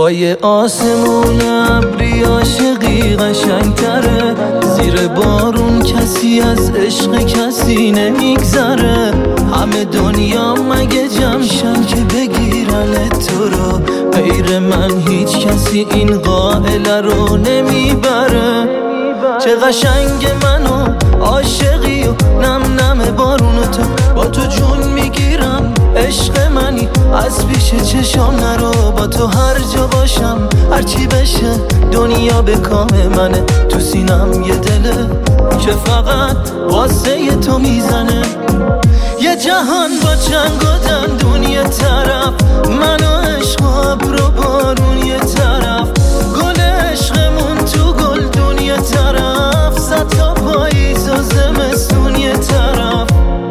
با یه آسمون ابری عاشقی قشنگتره. زیر بارون کسی از عشق کسی نمیگذره. همه دنیا مگه جمشن که بگیرن تو رو، غیر من هیچ کسی این قائله رو نمیبره. چه قشنگ منو عاشقی و نم نم بارون تو، با تو جون میگیرم عشق منی از پیش چشام نرو. با تو هر جا باشم هرچی بشه دنیا به کام منه. تو سینم یه دله که فقط واسه تو میزنه. یه جهان با چنگ و دندون یه طرف، من و عشق و ابر و بارون یه طرف، گل عشقمون تو گلدون یه طرف، صد تا پاییز و زمستون یه طرف.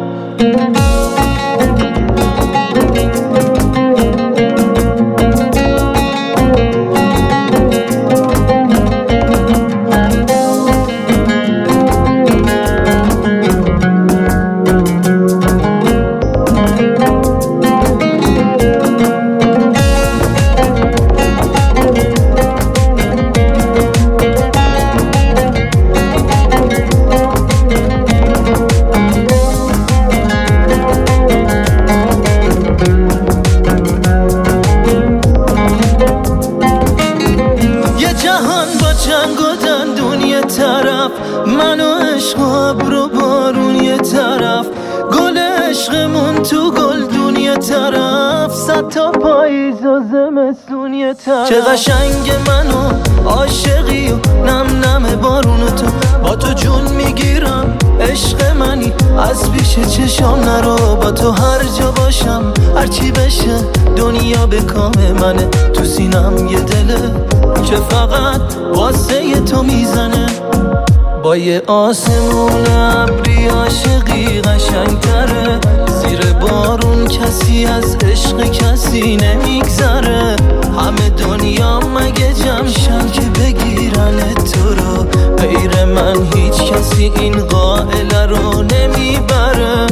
چنگ و دندون یه طرف، من و عشق و ابر و بارون یه طرف، گل عشقمون تو گلدون یه طرف، صد تا پاییز و زمستون یه طرف. چه قشنگ منو عاشقی و نم نم بارون تو، با تو جون میگیرم عشق منی از پیش چشام نرو. با تو هر جا باشم هرچی بشه دنیا به کام منه. تو سینم یه دله که فقط واسه تو میزنه. با یه آسمون ابری عاشقی قشنگتره. زیر بارون کسی از عشق کسی نمیگذره. همه دنیا مگه جمشن که بگیرن تو رو، غیر من هیچ کسی این قائله رو نمیبره.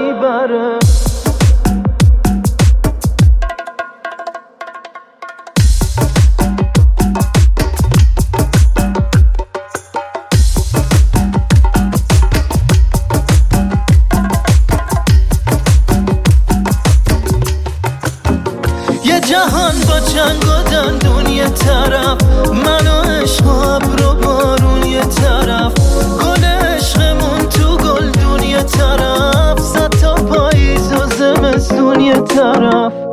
جهان با چنگ و دندون یه طرف، من و عشق و ابر و بارون یه طرف، گل عشقمون تو گلدون یه طرف، صد تا پاییز و زمستون یه طرف.